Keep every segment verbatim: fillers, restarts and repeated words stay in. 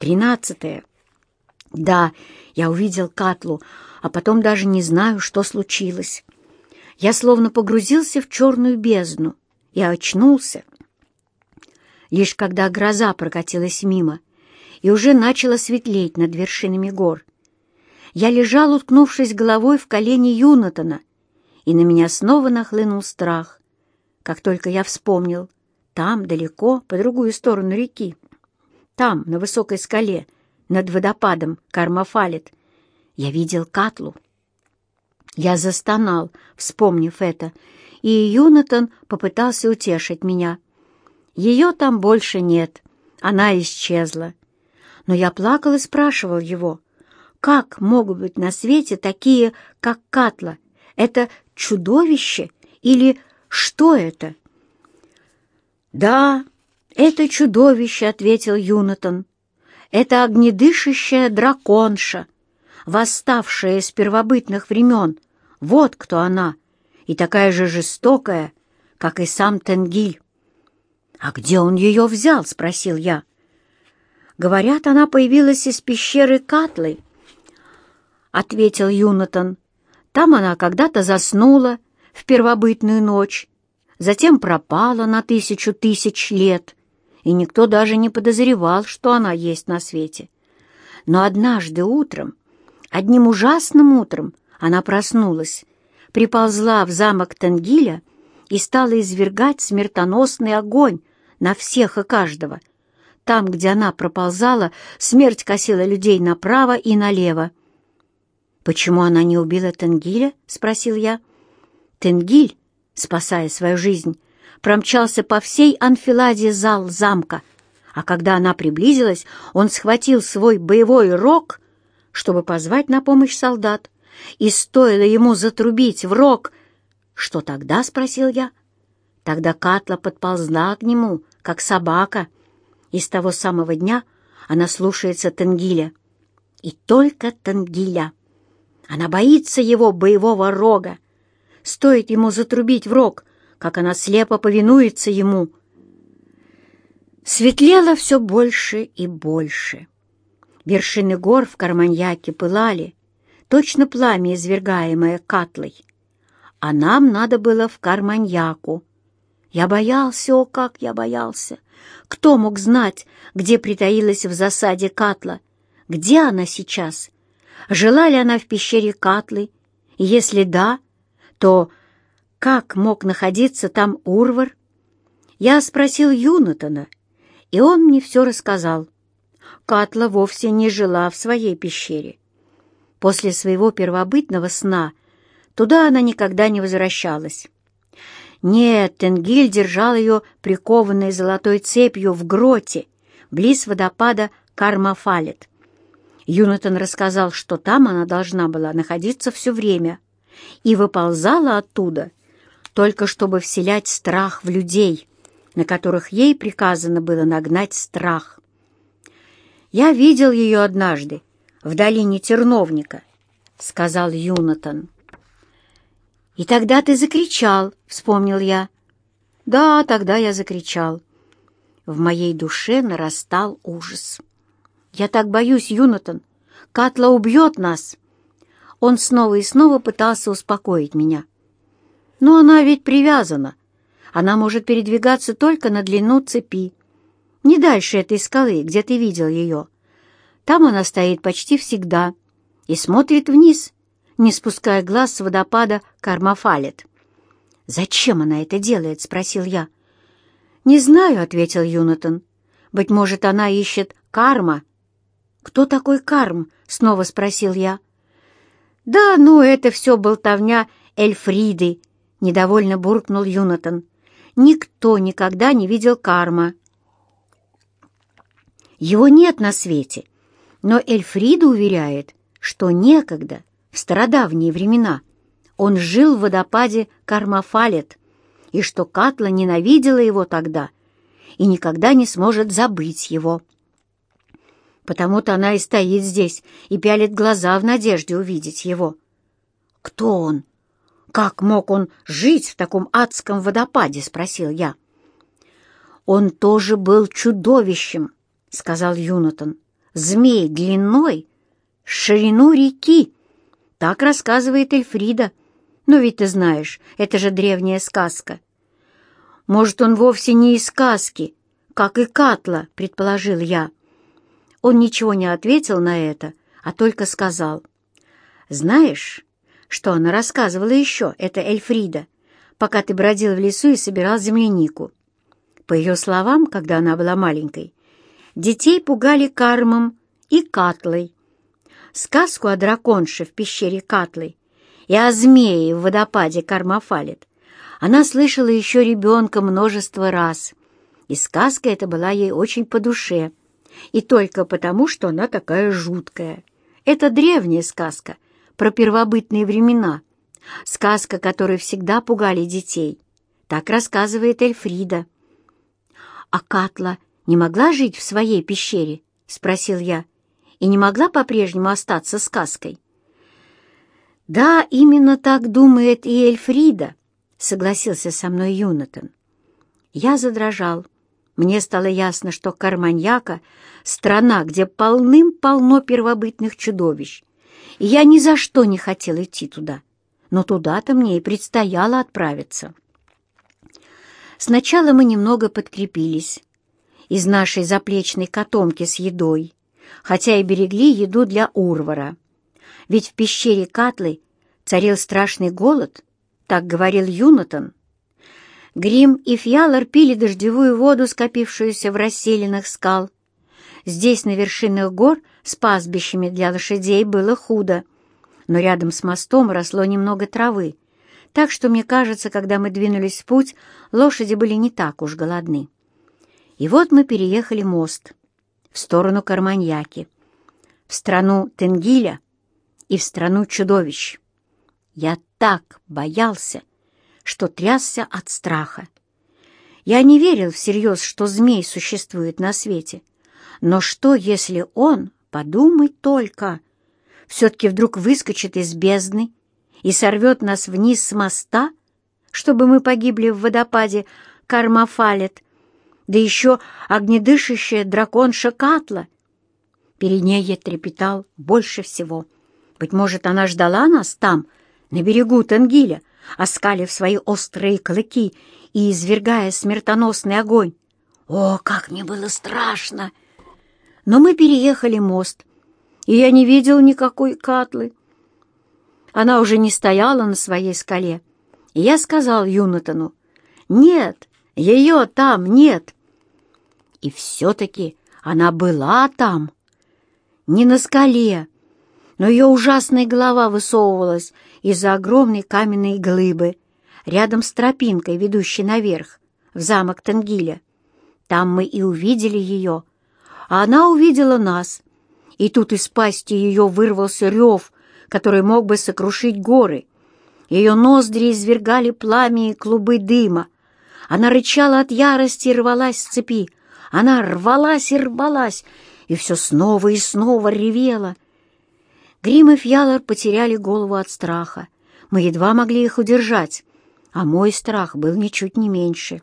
Тринадцатое. Да, я увидел Катлу, а потом даже не знаю, что случилось. Я словно погрузился в черную бездну и очнулся, лишь когда гроза прокатилась мимо, и уже начало светлеть над вершинами гор. Я лежал, уткнувшись головой в колени Юнатана, и на меня снова нахлынул страх, как только я вспомнил, там, далеко, по другую сторону реки, там, на высокой скале, над водопадом Кармафалет, я видел Катлу. Я застонал, вспомнив это, и Юнатан попытался утешить меня. Ее там больше нет, она исчезла. Но я плакал и спрашивал его, как могут быть на свете такие, как Катла? Это чудовище или что это? «Да, это чудовище», — ответил Юнатан. «Это огнедышащая драконша, восставшая из первобытных времен. Вот кто она, и такая же жестокая, как и сам Тенгиль». «А где он ее взял?» — спросил я. «Говорят, она появилась из пещеры Катлы», — ответил Юнатан. «Там она когда-то заснула в первобытную ночь, затем пропала на тысячу тысяч лет, и никто даже не подозревал, что она есть на свете. Но однажды утром, одним ужасным утром, она проснулась, приползла в замок Тенгиля и стала извергать смертоносный огонь на всех и каждого. Там, где она проползала, смерть косила людей направо и налево. «Почему она не убила Тенгиля?» — спросил я. Тенгиль, спасая свою жизнь, промчался по всей анфиладе зал замка, а когда она приблизилась, он схватил свой боевой рог, чтобы позвать на помощь солдат, и стоило ему затрубить в рог... «Что тогда?» — спросил я. Тогда Катла подползла к нему, как собака, и с того самого дня она слушается Тенгиля. И только Тенгиля. Она боится его боевого рога. Стоит ему затрубить в рог, как она слепо повинуется ему. Светлело все больше и больше. Вершины гор в Карманьяке пылали, точно пламя, извергаемое Катлой. А нам надо было в Карманьяку. Я боялся, о, как я боялся! Кто мог знать, где притаилась в засаде Катла? Где она сейчас? Жила ли она в пещере Катлы? И если да, то как мог находиться там Урвар? Я спросил Юнатана, и он мне все рассказал. Катла вовсе не жила в своей пещере. После своего первобытного сна туда она никогда не возвращалась. Нет, Тенгиль держал ее прикованной золотой цепью в гроте, близ водопада Кармафалет. Юнатан рассказал, что там она должна была находиться все время и выползала оттуда, только чтобы вселять страх в людей, на которых ей приказано было нагнать страх. «Я видел ее однажды в долине Терновника», — сказал Юнатан. «И тогда ты закричал», — вспомнил я. «Да, тогда я закричал». В моей душе нарастал ужас. «Я так боюсь, Юнатан. Катла убьет нас». Он снова и снова пытался успокоить меня. «Но она ведь привязана. Она может передвигаться только на длину цепи. Не дальше этой скалы, где ты видел ее. Там она стоит почти всегда и смотрит вниз, не спуская глаз с водопада Кармафалет». «Зачем она это делает?» — спросил я. «Не знаю», — ответил Юнатан. «Быть может, она ищет Карма». «Кто такой Карм?» — снова спросил я. «Да, ну, это все болтовня Эльфриды», — недовольно буркнул Юнатан. «Никто никогда не видел Карма. Его нет на свете, но Эльфрида уверяет, что некогда, в стародавние времена, он жил в водопаде Кармафалет, и что Катла ненавидела его тогда и никогда не сможет забыть его. Потому-то она и стоит здесь и пялит глаза в надежде увидеть его. Кто он? Как мог он жить в таком адском водопаде?» — спросил я. «Он тоже был чудовищем», — сказал Юнатан. змей длиной в ширину реки. Так рассказывает Эльфрида. Но ведь ты знаешь, это же древняя сказка. Может, он вовсе не из сказки, как и Катла, предположил я. Он ничего не ответил на это, а только сказал: «Знаешь, что она рассказывала еще, это Эльфрида, пока ты бродил в лесу и собирал землянику?» По ее словам, когда она была маленькой, детей пугали Кармом и Катлой. Сказку о драконше в пещере Катлы и о змее в водопаде Кармафалет она слышала еще ребенком множество раз, и сказка эта была ей очень по душе, и только потому, что она такая жуткая. Это древняя сказка про первобытные времена, сказка, которой всегда пугали детей. Так рассказывает Эльфрида. «А Катла не могла жить в своей пещере?» — спросил я. «И не могла по-прежнему остаться сказкой?» «Да, именно так думает и Эльфрида», — согласился со мной Юнатан. Я задрожал. Мне стало ясно, что Карманьяка — страна, где полным-полно первобытных чудовищ, и я ни за что не хотел идти туда, но туда-то мне и предстояло отправиться. Сначала мы немного подкрепились из нашей заплечной котомки с едой, хотя и берегли еду для Урвара. Ведь в пещере Катлы царил страшный голод, так говорил Юнатан. Грим и Фьялар пили дождевую воду, скопившуюся в расселинах скал. Здесь, на вершинах гор, с пастбищами для лошадей было худо, но рядом с мостом росло немного травы, так что, мне кажется, когда мы двинулись в путь, лошади были не так уж голодны. И вот мы переехали мост в сторону Карманьяки, в страну Тенгиля и в страну чудовищ. Я так боялся, что трясся от страха. Я не верил всерьез, что змей существует на свете. Но что, если он, подумай только, все-таки вдруг выскочит из бездны и сорвет нас вниз с моста, чтобы мы погибли в водопаде Кармафалет, да еще огнедышащая драконша Катла? Перед ней я трепетал больше всего. Быть может, она ждала нас там, на берегу Тенгиля, оскалив свои острые клыки и извергая смертоносный огонь. О, как мне было страшно! Но мы переехали мост, и я не видел никакой Катлы. Она уже не стояла на своей скале, и я сказал Юнатану: «Нет, ее там нет». И все-таки она была там, не на скале, но ее ужасная голова высовывалась из-за огромной каменной глыбы рядом с тропинкой, ведущей наверх, в замок Тенгиля. Там мы и увидели ее, а она увидела нас, и тут из пасти ее вырвался рев, который мог бы сокрушить горы. Ее ноздри извергали пламя и клубы дыма. Она рычала от ярости и рвалась с цепи. Она рвалась и рвалась, и все снова и снова ревела. Грим и Фьялар потеряли голову от страха. Мы едва могли их удержать, а мой страх был ничуть не меньше.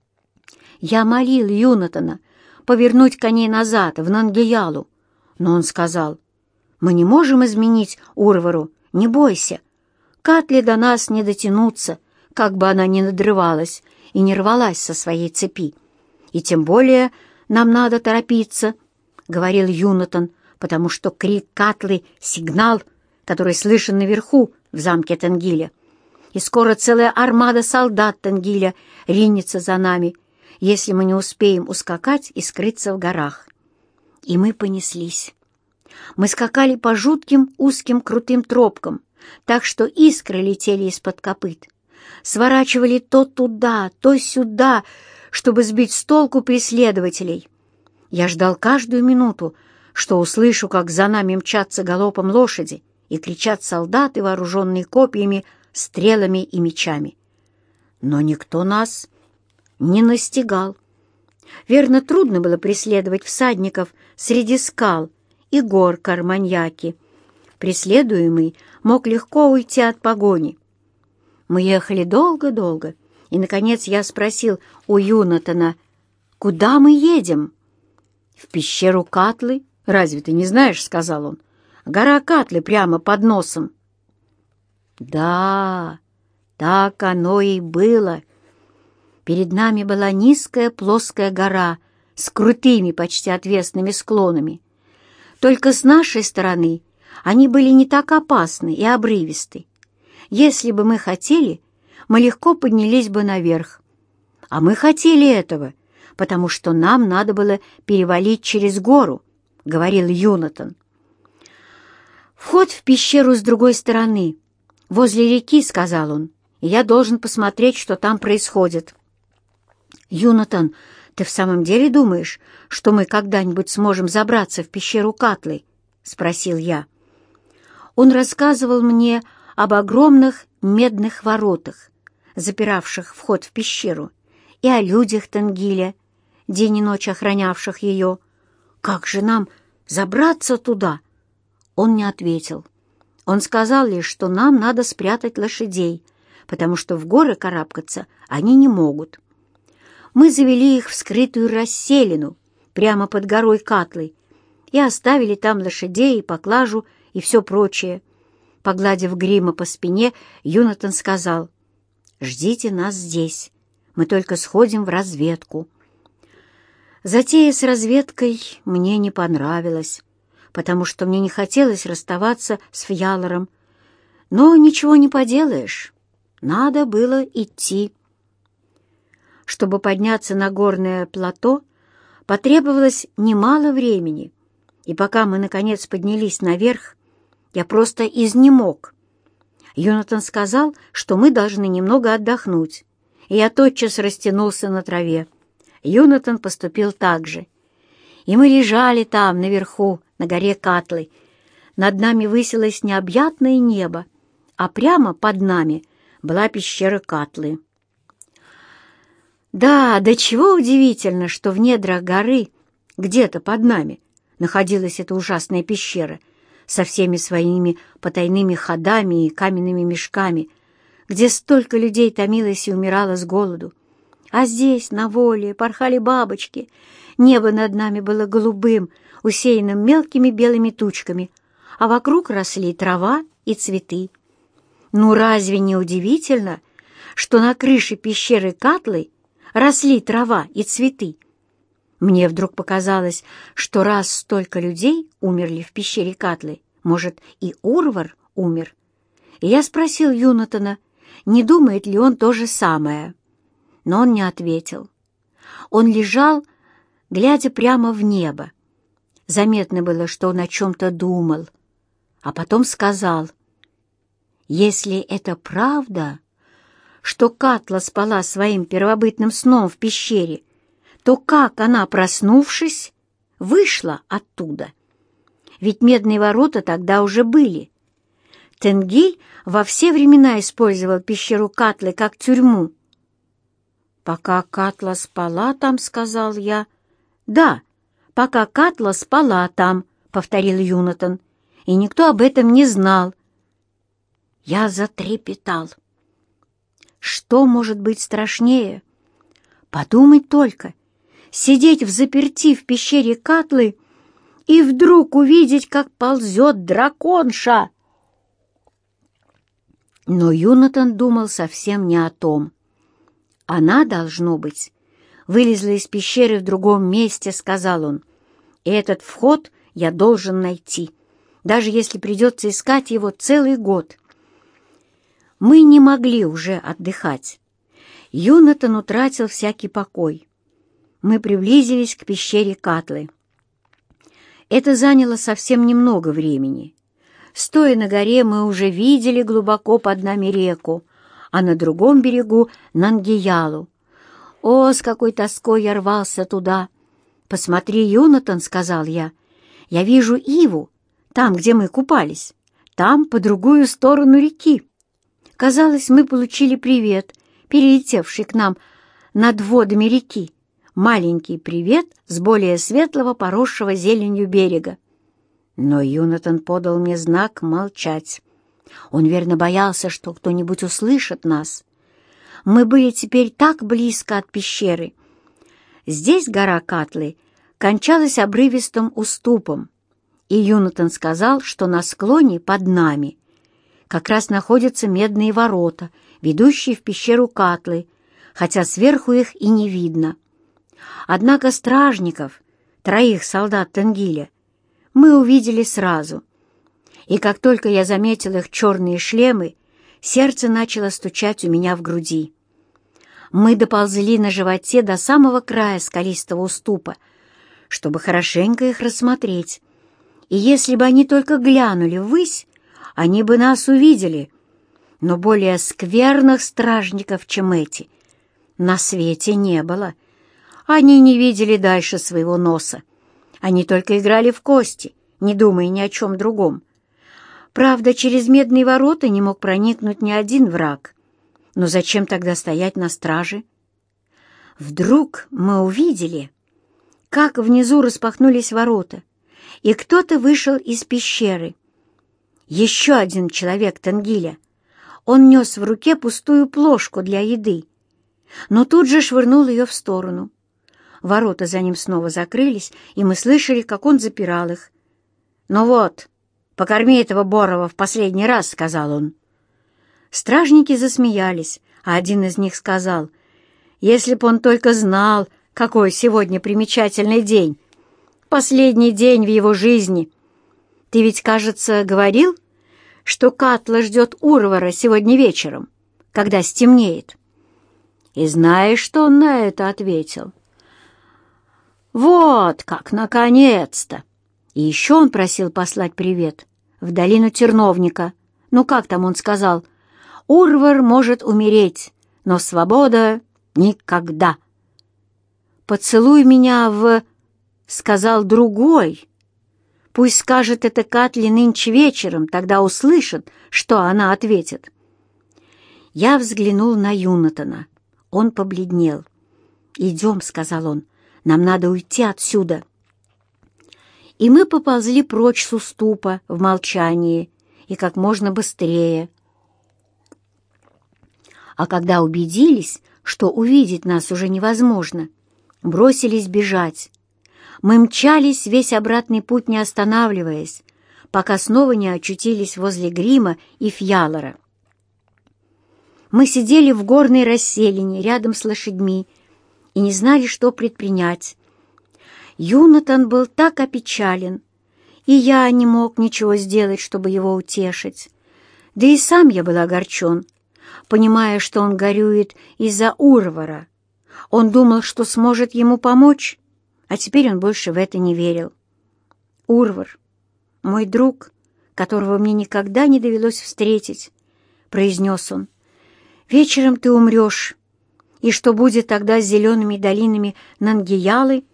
Я молил Юнатана повернуть коней назад, в Нангиялу, но он сказал: «Мы не можем изменить Урвару, не бойся. Катле до нас не дотянуться, как бы она ни надрывалась и не рвалась со своей цепи. И тем более нам надо торопиться», — говорил Юнатан, потому что крик Катлы — сигнал, который слышен наверху в замке Тенгиля. И скоро целая армада солдат Тенгиля ринется за нами, если мы не успеем ускакать и скрыться в горах. И мы понеслись. Мы скакали по жутким узким крутым тропкам, так что искры летели из-под копыт. Сворачивали то туда, то сюда, чтобы сбить с толку преследователей. Я ждал каждую минуту, что услышу, как за нами мчатся галопом лошади и кричат солдаты, вооруженные копьями, стрелами и мечами. Но никто нас не настигал. Верно, трудно было преследовать всадников среди скал и гор Карманьяки. Преследуемый мог легко уйти от погони. Мы ехали долго-долго, и, наконец, я спросил у Юнатана: «Куда мы едем?» «В пещеру Катлы», «Разве ты не знаешь?» — сказал он. «Гора Катлы прямо под носом». Да, так оно и было. Перед нами была низкая плоская гора с крутыми, почти отвесными склонами. Только с нашей стороны они были не так опасны и обрывисты. Если бы мы хотели, мы легко поднялись бы наверх. А мы хотели этого, потому что нам надо было перевалить через гору, — говорил Юнатан. «Вход в пещеру с другой стороны, возле реки», — сказал он, — «и я должен посмотреть, что там происходит». «Юнатан, ты в самом деле думаешь, что мы когда-нибудь сможем забраться в пещеру Катлы?» — спросил я. Он рассказывал мне об огромных медных воротах, запиравших вход в пещеру, и о людях Тенгиля, день и ночь охранявших ее. «Как же нам забраться туда?» Он не ответил. Он сказал лишь, что нам надо спрятать лошадей, потому что в горы карабкаться они не могут. Мы завели их в скрытую расселину прямо под горой Катлы и оставили там лошадей, поклажу и все прочее. Погладив Грима по спине, Юнатан сказал: «Ждите нас здесь, мы только сходим в разведку». Затея с разведкой мне не понравилась, потому что мне не хотелось расставаться с Фьялором. Но ничего не поделаешь, надо было идти. Чтобы подняться на горное плато, потребовалось немало времени, и пока мы, наконец, поднялись наверх, я просто изнемог. Юнатан сказал, что мы должны немного отдохнуть, и я тотчас растянулся на траве. Юнатан поступил так же. И мы лежали там, наверху, на горе Катлы. Над нами высилось необъятное небо, а прямо под нами была пещера Катлы. Да, до чего удивительно, что в недрах горы, где-то под нами, находилась эта ужасная пещера со всеми своими потайными ходами и каменными мешками, где столько людей томилось и умирало с голоду. А здесь, на воле, порхали бабочки, небо над нами было голубым, усеянным мелкими белыми тучками, а вокруг росли трава и цветы. Ну разве не удивительно, что на крыше пещеры Катлы росли трава и цветы? Мне вдруг показалось, что раз столько людей умерли в пещере Катлы, может, и Урвар умер. И я спросил Юнатана, не думает ли он то же самое. Но он не ответил. Он лежал, глядя прямо в небо. Заметно было, что он о чем-то думал. А потом сказал: «Если это правда, что Катла спала своим первобытным сном в пещере, то как она, проснувшись, вышла оттуда? Ведь медные ворота тогда уже были. Тенгиль во все времена использовал пещеру Катлы как тюрьму». «Пока Катла спала там», — сказал я. «Да, пока Катла спала там», — повторил Юнатан, «и никто об этом не знал». Я затрепетал. Что может быть страшнее? Подумать только, сидеть взаперти в пещере Катлы и вдруг увидеть, как ползет драконша. Но Юнатан думал совсем не о том. «Она, должно быть, вылезла из пещеры в другом месте», — сказал он. «И этот вход я должен найти, даже если придется искать его целый год». Мы не могли уже отдыхать. Юнатан утратил всякий покой. Мы приблизились к пещере Катлы. Это заняло совсем немного времени. Стоя на горе, мы уже видели глубоко под нами реку, а на другом берегу — Нангиялу. О, с какой тоской я рвался туда! «Посмотри, Юнатан», — сказал я, — «я вижу иву, там, где мы купались, там, по другую сторону реки». Казалось, мы получили привет, перелетевший к нам над водами реки, маленький привет с более светлого, поросшего зеленью берега. Но Юнатан подал мне знак молчать. Он верно боялся, что кто-нибудь услышит нас. Мы были теперь так близко от пещеры. Здесь гора Катлы кончалась обрывистым уступом, и Юнатан сказал, что на склоне под нами как раз находятся медные ворота, ведущие в пещеру Катлы, хотя сверху их и не видно. Однако стражников, троих солдат Тенгиля, мы увидели сразу, и как только я заметил их черные шлемы, сердце начало стучать у меня в груди. Мы доползли на животе до самого края скалистого уступа, чтобы хорошенько их рассмотреть, и если бы они только глянули ввысь, они бы нас увидели, но более скверных стражников, чем эти, на свете не было. Они не видели дальше своего носа. Они только играли в кости, не думая ни о чем другом. Правда, через медные ворота не мог проникнуть ни один враг. Но зачем тогда стоять на страже? Вдруг мы увидели, как внизу распахнулись ворота, и кто-то вышел из пещеры. Еще один человек Тенгиля. Он нес в руке пустую плошку для еды, но тут же швырнул ее в сторону. Ворота за ним снова закрылись, и мы слышали, как он запирал их. «Ну вот, покорми этого Борова в последний раз», — сказал он. Стражники засмеялись, а один из них сказал: «Если б он только знал, какой сегодня примечательный день, последний день в его жизни. Ты ведь, кажется, говорил, что Катла ждет Урвара сегодня вечером, когда стемнеет». И знаешь, что он на это ответил? «Вот как, наконец-то!» И еще он просил послать привет в долину Терновника. Ну, как там он сказал? «Урвар может умереть, но свобода никогда». «Поцелуй меня в...» — сказал другой. Пусть скажет это Катле нынче вечером, тогда услышит, что она ответит. Я взглянул на Юнатана. Он побледнел. «Идем», — сказал он, — «нам надо уйти отсюда». И мы поползли прочь с уступа в молчании и как можно быстрее. А когда убедились, что увидеть нас уже невозможно, бросились бежать. Мы мчались весь обратный путь, не останавливаясь, пока снова не очутились возле Грима и Фьялора. Мы сидели в горной расселине рядом с лошадьми и не знали, что предпринять. Юнатан был так опечален, и я не мог ничего сделать, чтобы его утешить. Да и сам я был огорчен, понимая, что он горюет из-за Урвара. Он думал, что сможет ему помочь, а теперь он больше в это не верил. «Урвар, мой друг, которого мне никогда не довелось встретить», — произнес он, — «вечером ты умрешь, и что будет тогда с зелеными долинами Нангиялы?»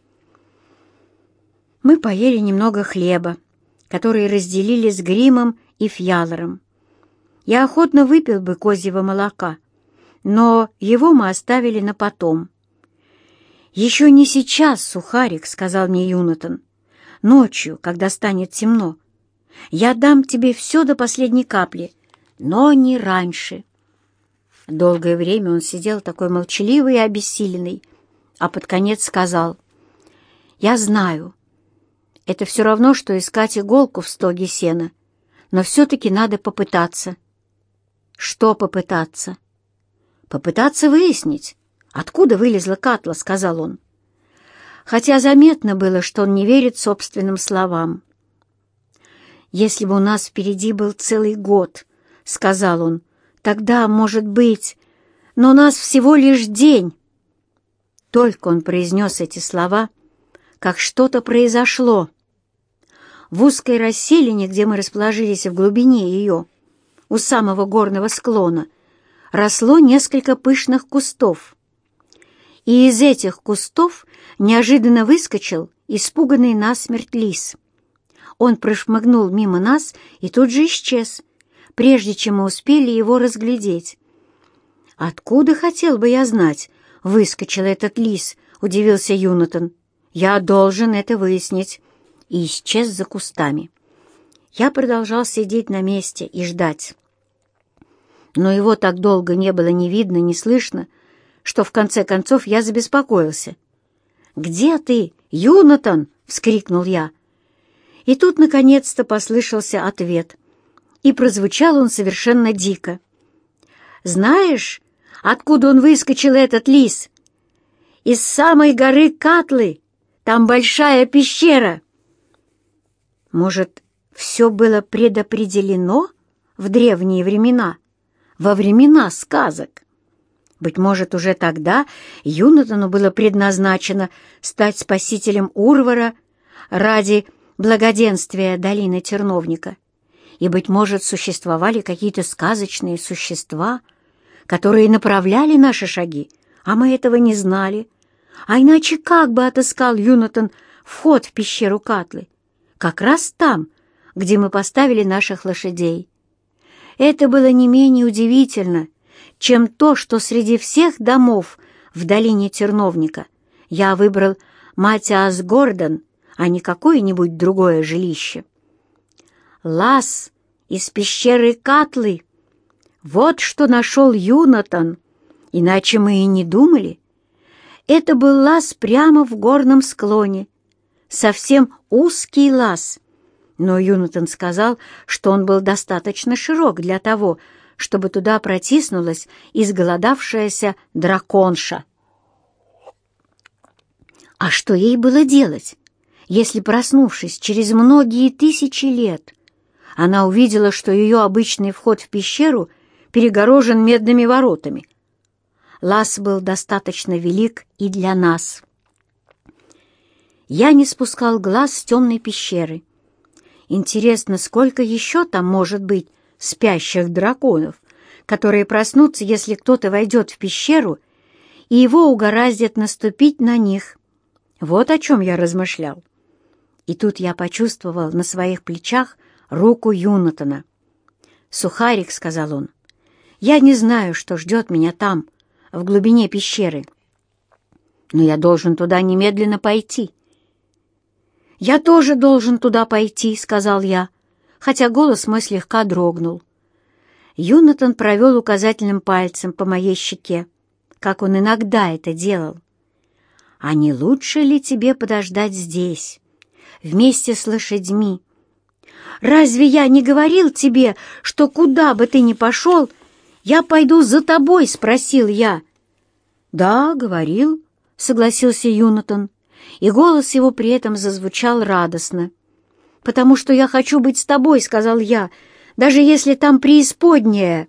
Мы поели немного хлеба, который разделили с Гримом и Фьялором. Я охотно выпил бы козьего молока, но его мы оставили на потом. «Еще не сейчас, сухарик», — сказал мне Юнатан. «Ночью, когда станет темно, я дам тебе все до последней капли, но не раньше». Долгое время он сидел такой молчаливый и обессиленный, а под конец сказал: «Я знаю, это все равно, что искать иголку в стоге сена, но все-таки надо попытаться». «Что попытаться?» «Попытаться выяснить, откуда вылезла Катла», — сказал он. Хотя заметно было, что он не верит собственным словам. «Если бы у нас впереди был целый год», — сказал он, — «тогда, может быть, но у нас всего лишь день». Только он произнес эти слова, как что-то произошло. В узкой расселине, где мы расположились в глубине ее, у самого горного склона, росло несколько пышных кустов. И из этих кустов неожиданно выскочил испуганный насмерть лис. Он прошмыгнул мимо нас и тут же исчез, прежде чем мы успели его разглядеть. «Откуда, хотел бы я знать, выскочил этот лис?» — удивился Юнатан. «Я должен это выяснить», и исчез за кустами. Я продолжал сидеть на месте и ждать. Но его так долго не было ни видно, ни слышно, что в конце концов я забеспокоился. «Где ты, Юнатан?» — вскрикнул я. И тут, наконец-то, послышался ответ, и прозвучал он совершенно дико. «Знаешь, откуда он выскочил, этот лис? Из самой горы Катлы, там большая пещера». Может, все было предопределено в древние времена, во времена сказок? Быть может, уже тогда Юнатану было предназначено стать спасителем Урвара ради благоденствия долины Терновника. И, быть может, существовали какие-то сказочные существа, которые направляли наши шаги, а мы этого не знали. А иначе как бы отыскал Юнатан вход в пещеру Катлы? Как раз там, где мы поставили наших лошадей. Это было не менее удивительно, чем то, что среди всех домов в долине Терновника я выбрал Матиас Гордон, а не какое-нибудь другое жилище. Лаз из пещеры Катлы. Вот что нашел Юнатан, иначе мы и не думали. Это был лаз прямо в горном склоне, совсем узкий лаз, но Юнатан сказал, что он был достаточно широк для того, чтобы туда протиснулась изголодавшаяся драконша. А что ей было делать, если, проснувшись через многие тысячи лет, она увидела, что ее обычный вход в пещеру перегорожен медными воротами? Лаз был достаточно велик и для нас. Я не спускал глаз с темной пещеры. Интересно, сколько еще там может быть спящих драконов, которые проснутся, если кто-то войдет в пещеру, и его угораздит наступить на них. Вот о чем я размышлял. И тут я почувствовал на своих плечах руку Юнатана. «Сухарик», — сказал он, — «я не знаю, что ждет меня там, в глубине пещеры, но я должен туда немедленно пойти». «Я тоже должен туда пойти», — сказал я, хотя голос мой слегка дрогнул. Юнатан провел указательным пальцем по моей щеке, как он иногда это делал. «А не лучше ли тебе подождать здесь, вместе с лошадьми? Разве я не говорил тебе, что куда бы ты ни пошел, я пойду за тобой?» — спросил я. «Да, говорил», — согласился Юнатан, и голос его при этом зазвучал радостно. «Потому что я хочу быть с тобой», — сказал я, — «даже если там преисподняя».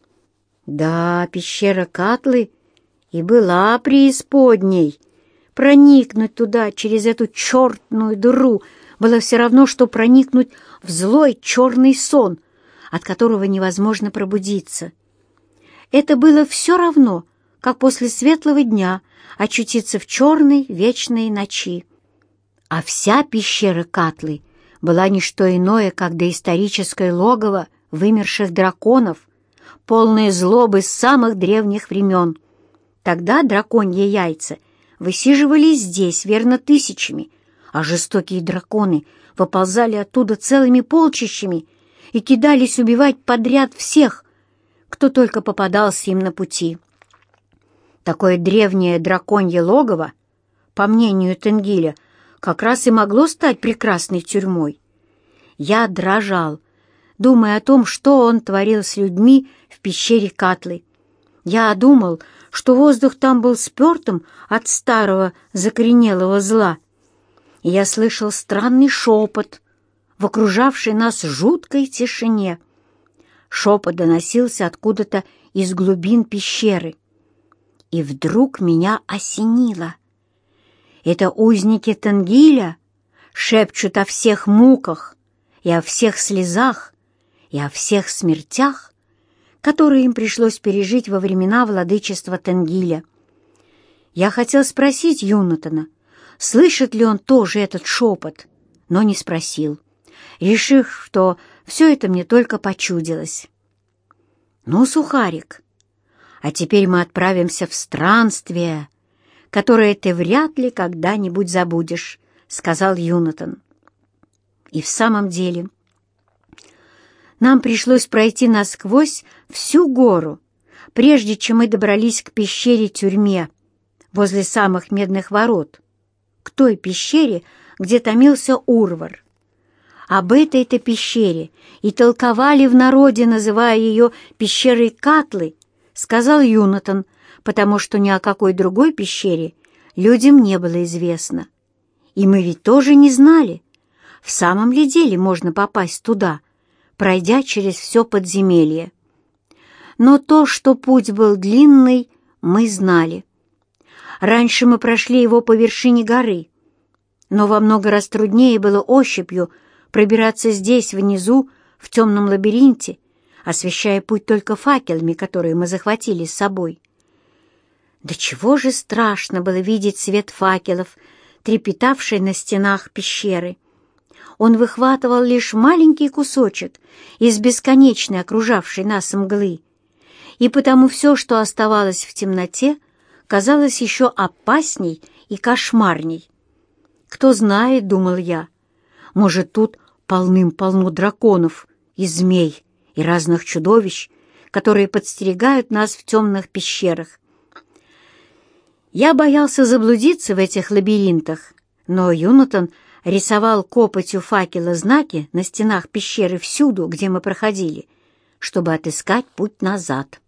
Да, пещера Катлы и была преисподней. Проникнуть туда через эту чертную дыру было все равно, что проникнуть в злой черный сон, от которого невозможно пробудиться. Это было все равно, как после светлого дня очутиться в черной вечной ночи. А вся пещера Катлы была не что иное, как доисторическое логово вымерших драконов, полное злобы с самых древних времен. Тогда драконьи яйца высиживались здесь, верно, тысячами, а жестокие драконы выползали оттуда целыми полчищами и кидались убивать подряд всех, кто только попадался им на пути. Такое древнее драконье логово, по мнению Тенгиля, как раз и могло стать прекрасной тюрьмой. Я дрожал, думая о том, что он творил с людьми в пещере Катлы. Я думал, что воздух там был спертым от старого закоренелого зла. И я слышал странный шепот в окружавшей нас жуткой тишине. Шепот доносился откуда-то из глубин пещеры. И вдруг меня осенило. Это узники Тенгиля шепчут о всех муках и о всех слезах и о всех смертях, которые им пришлось пережить во времена владычества Тенгиля. Я хотел спросить Юнатана, слышит ли он тоже этот шепот, но не спросил, решив, что все это мне только почудилось. «Ну, Сухарик, а теперь мы отправимся в странствие, которое ты вряд ли когда-нибудь забудешь», — сказал Юнатан. И в самом деле нам пришлось пройти насквозь всю гору, прежде чем мы добрались к пещере-тюрьме возле самых медных ворот, к той пещере, где томился Урвар. об этой-то пещере и толковали в народе, называя ее пещерой Катлы, сказал Юнатан, потому что ни о какой другой пещере людям не было известно. И мы ведь тоже не знали, в самом ли деле можно попасть туда, пройдя через все подземелье. Но то, что путь был длинный, мы знали. Раньше мы прошли его по вершине горы, но во много раз труднее было ощупью пробираться здесь, внизу, в темном лабиринте, освещая путь только факелами, которые мы захватили с собой. Да чего же страшно было видеть свет факелов, трепетавший на стенах пещеры. Он выхватывал лишь маленький кусочек из бесконечной окружавшей нас мглы, и потому все, что оставалось в темноте, казалось еще опасней и кошмарней. «Кто знает, — думал я, — может, тут полным-полно драконов и змей и разных чудовищ, которые подстерегают нас в темных пещерах». Я боялся заблудиться в этих лабиринтах, но Юнатан рисовал копотью факела знаки на стенах пещеры всюду, где мы проходили, чтобы отыскать путь назад.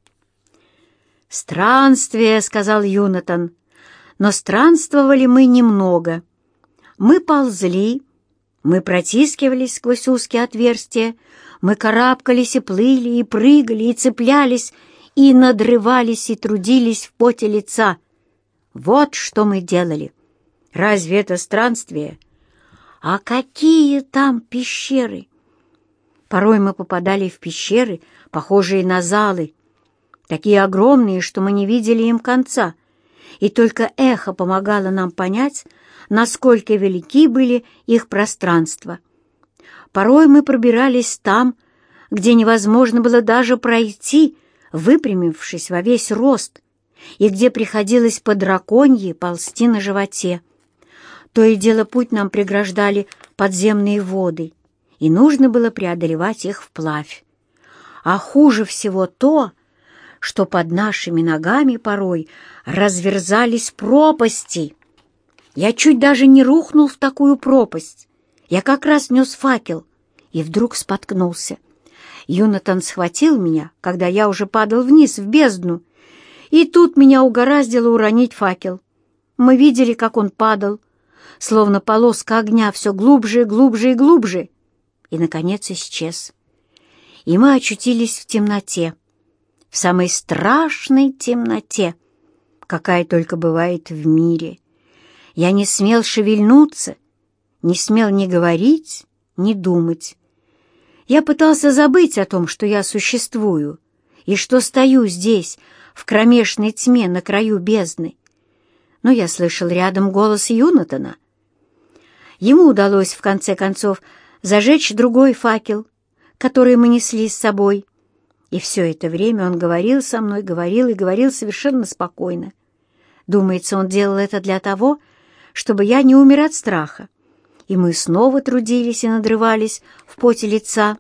«Странствие, — сказал Юнатан, — но странствовали мы немного. Мы ползли, мы протискивались сквозь узкие отверстия, мы карабкались и плыли, и прыгали, и цеплялись, и надрывались, и трудились в поте лица. Вот что мы делали. Разве это странствие? А какие там пещеры! Порой мы попадали в пещеры, похожие на залы, такие огромные, что мы не видели им конца, и только эхо помогало нам понять, насколько велики были их пространства. Порой мы пробирались там, где невозможно было даже пройти, выпрямившись во весь рост, и где приходилось по драконье ползти на животе. То и дело путь нам преграждали подземные воды, и нужно было преодолевать их вплавь. А хуже всего то, что под нашими ногами порой разверзались пропасти. Я чуть даже не рухнул в такую пропасть. Я как раз нес факел и вдруг споткнулся. Юнатан схватил меня, когда я уже падал вниз в бездну, и тут меня угораздило уронить факел. Мы видели, как он падал, словно полоска огня, все глубже, глубже и глубже, и, наконец, исчез. И мы очутились в темноте, в самой страшной темноте, какая только бывает в мире. Я не смел шевельнуться, не смел ни говорить, ни думать. Я пытался забыть о том, что я существую, и что стою здесь, в кромешной тьме на краю бездны. Но я слышал рядом голос Юнатана. Ему удалось, в конце концов, зажечь другой факел, который мы несли с собой. И все это время он говорил со мной, говорил и говорил совершенно спокойно. Думается, он делал это для того, чтобы я не умер от страха. И мы снова трудились и надрывались в поте лица.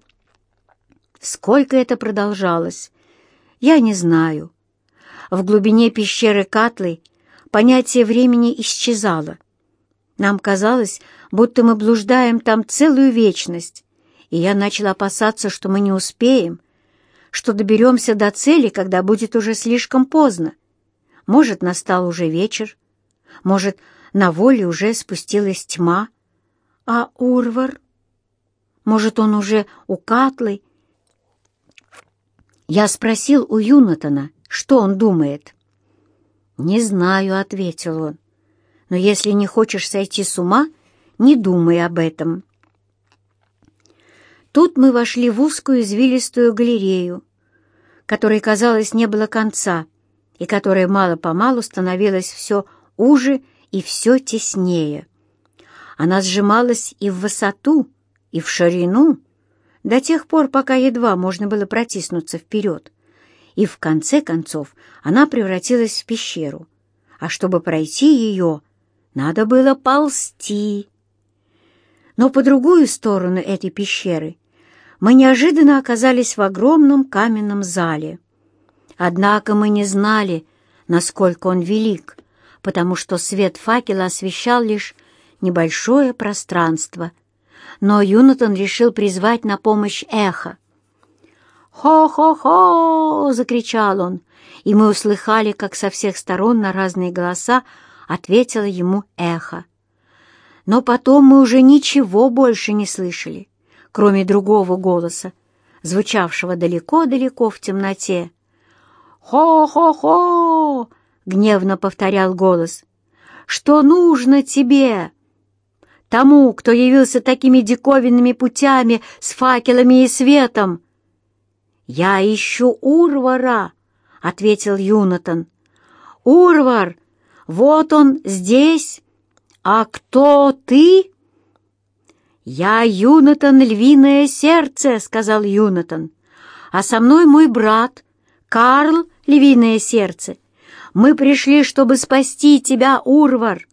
Сколько это продолжалось, я не знаю. В глубине пещеры Катлы понятие времени исчезало. Нам казалось, будто мы блуждаем там целую вечность, и я начал опасаться, что мы не успеем, что доберемся до цели, когда будет уже слишком поздно. Может, настал уже вечер, может, на воле уже спустилась тьма, а Урвар? Может, он уже у Катлы? Я спросил у Юнатана, что он думает. «Не знаю», — ответил он, — «но если не хочешь сойти с ума, не думай об этом». Тут мы вошли в узкую извилистую галерею, которой, казалось, не было конца, и которая мало-помалу становилась все уже и все теснее. Она сжималась и в высоту, и в ширину, до тех пор, пока едва можно было протиснуться вперед, и в конце концов она превратилась в пещеру, а чтобы пройти ее, надо было ползти. Но по другую сторону этой пещеры мы неожиданно оказались в огромном каменном зале. Однако мы не знали, насколько он велик, потому что свет факела освещал лишь небольшое пространство. но Юнатан решил призвать на помощь эхо. «Хо-хо-хо!» — закричал он, и мы услыхали, как со всех сторон на разные голоса ответило ему эхо. Но потом мы уже ничего больше не слышали, кроме другого голоса, звучавшего далеко-далеко в темноте. «Хо-хо-хо!» — гневно повторял голос. «Что нужно тебе? Тому, кто явился такими диковинными путями с факелами и светом?» «Я ищу Урвара», — ответил Юнатан. «Урвар, вот он здесь. А кто ты?» «Я Юнатан Львиное Сердце», — сказал Юнатан. «А со мной мой брат Карл Львиное Сердце. Мы пришли, чтобы спасти тебя, Урвар».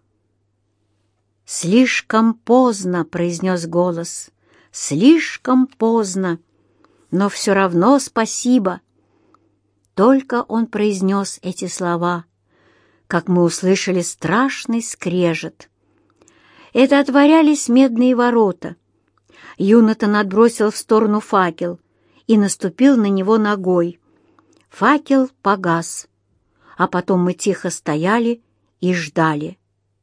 «Слишком поздно», — произнес голос. «Слишком поздно. Но все равно спасибо». Только он произнес эти слова, как мы услышали страшный скрежет. Это отворялись медные ворота. Юнатан отбросил в сторону факел и наступил на него ногой. Факел погас, а потом мы тихо стояли и ждали.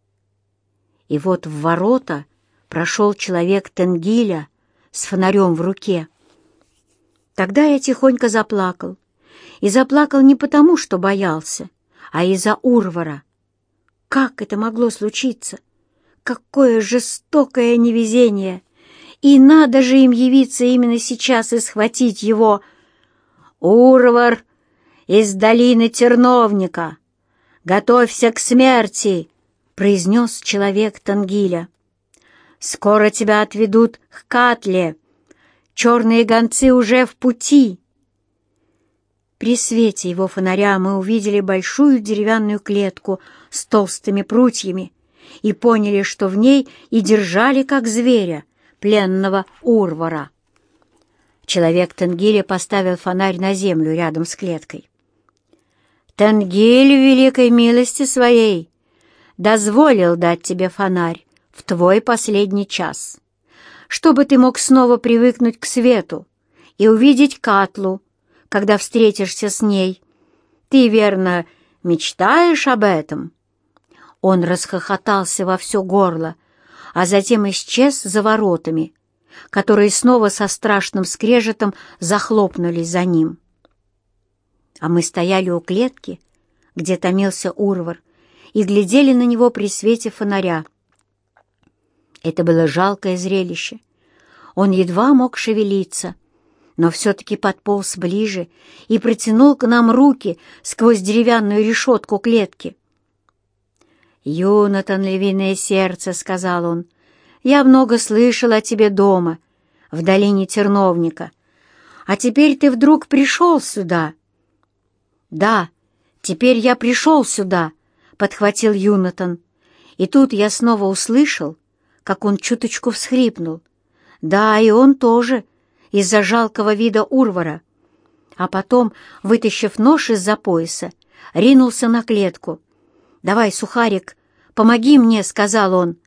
И вот в ворота прошел человек Тенгиля с фонарем в руке. Тогда я тихонько заплакал. И заплакал не потому, что боялся, а из-за Урвара. Как это могло случиться? Какое жестокое невезение! И надо же им явиться именно сейчас и схватить его. «Урвар из долины Терновника! Готовься к смерти!» — произнес человек Тенгиля. «Скоро тебя отведут к Катле. Черные гонцы уже в пути». При свете его фонаря мы увидели большую деревянную клетку с толстыми прутьями и поняли, что в ней и держали, как зверя, пленного Урвара. Человек Тенгиля поставил фонарь на землю рядом с клеткой. «Тенгиль в великой милости своей дозволил дать тебе фонарь в твой последний час, чтобы ты мог снова привыкнуть к свету и увидеть Катлу, когда встретишься с ней. Ты, верно, мечтаешь об этом?» Он расхохотался во все горло, а затем исчез за воротами, которые снова со страшным скрежетом захлопнулись за ним. А мы стояли у клетки, где томился Урвар, и глядели на него при свете фонаря. Это было жалкое зрелище. Он едва мог шевелиться, но все-таки подполз ближе и протянул к нам руки сквозь деревянную решетку клетки. «Юнатан, Львиное Сердце», — сказал он, — «я много слышал о тебе дома, в долине Терновника, а теперь ты вдруг пришел сюда». «Да, теперь я пришел сюда», — подхватил Юнатан, и тут я снова услышал, как он чуточку всхлипнул. «Да, и он тоже», из-за жалкого вида Урвара, а потом, вытащив нож из-за пояса, ринулся на клетку. «Давай, Сухарик, помоги мне», — сказал он.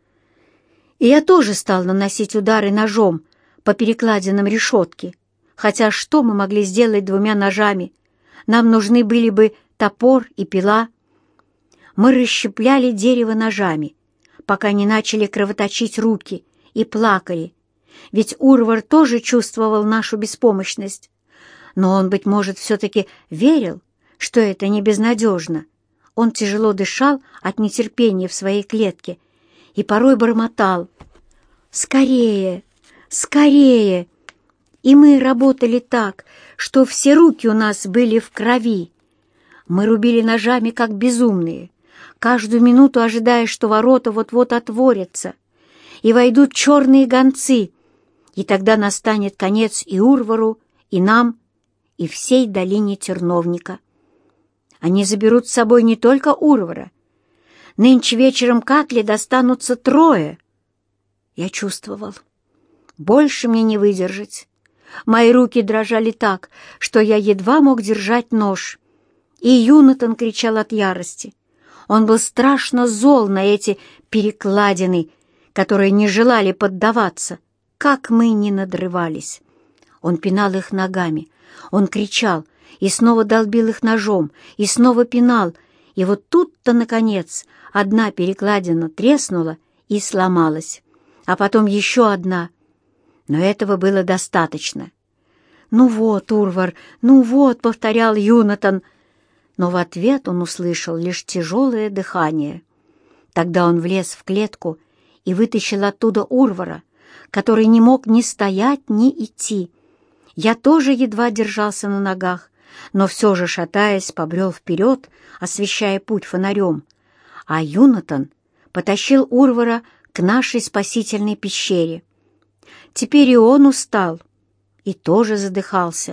И я тоже стал наносить удары ножом по перекладинам решетки, хотя что мы могли сделать двумя ножами? Нам нужны были бы топор и пила. Мы расщепляли дерево ножами, пока не начали кровоточить руки, и плакали, ведь Урвар тоже чувствовал нашу беспомощность. Но он, быть может, все-таки верил, что это не безнадежно. Он тяжело дышал от нетерпения в своей клетке и порой бормотал: «Скорее! Скорее!» И мы работали так, что все руки у нас были в крови. Мы рубили ножами, как безумные, каждую минуту ожидая, что ворота вот-вот отворятся, и войдут черные гонцы, и тогда настанет конец и Урвару, и нам, и всей долине Терновника. Они заберут с собой не только Урвара. Нынче вечером Катле достанутся трое. Я чувствовал. Больше мне не выдержать. Мои руки дрожали так, что я едва мог держать нож. И Юнатан кричал от ярости. Он был страшно зол на эти перекладины, которые не желали поддаваться. как мы ни надрывались. Он пинал их ногами, он кричал и снова долбил их ножом, и снова пинал, и вот тут-то, наконец, одна перекладина треснула и сломалась, а потом еще одна. Но этого было достаточно. «Ну вот, Урвар, ну вот», — повторял Юнатан, но в ответ он услышал лишь тяжелое дыхание. Тогда он влез в клетку и вытащил оттуда Урвара, который не мог ни стоять, ни идти. Я тоже едва держался на ногах, но все же, шатаясь, побрел вперед, освещая путь фонарем, а Юнатан потащил Урвара к нашей спасительной пещере. Теперь и он устал и тоже задыхался.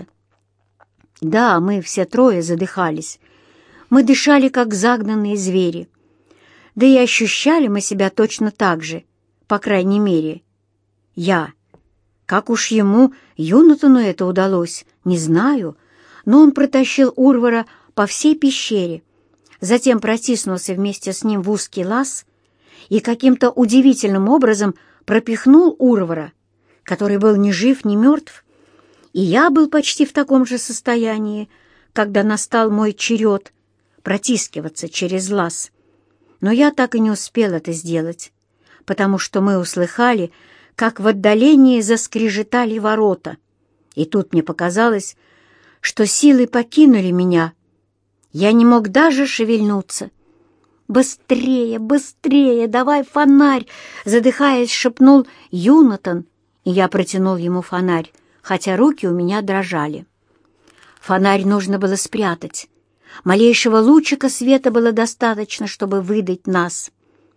Да, мы все трое задыхались. Мы дышали, как загнанные звери. Да и ощущали мы себя точно так же, по крайней мере. Я. Как уж ему, Юнатану, это удалось, не знаю, но он протащил Урвара по всей пещере, затем протиснулся вместе с ним в узкий лаз и каким-то удивительным образом пропихнул Урвара, который был ни жив, ни мертв, и я был почти в таком же состоянии, когда настал мой черед протискиваться через лаз. Но я так и не успел это сделать, потому что мы услыхали, как в отдалении заскрежетали ворота, и тут мне показалось, что силы покинули меня. Я не мог даже шевельнуться. «Быстрее, быстрее, давай фонарь!» — задыхаясь, шепнул Юнатан, и я протянул ему фонарь, хотя руки у меня дрожали. Фонарь нужно было спрятать. Малейшего лучика света было достаточно, чтобы выдать нас.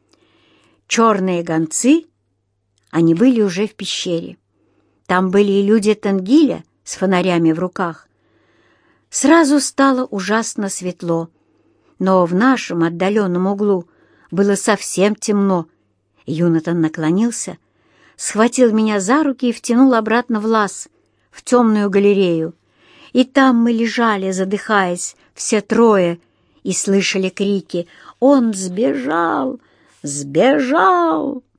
Черные гонцы, они были уже в пещере. Там были и люди Тенгиля с фонарями в руках. Сразу стало ужасно светло, но в нашем отдаленном углу было совсем темно. Юнатан наклонился, схватил меня за руки и втянул обратно в лаз, в темную галерею. И там мы лежали, задыхаясь, все трое, и слышали крики: «Он сбежал! Сбежал!»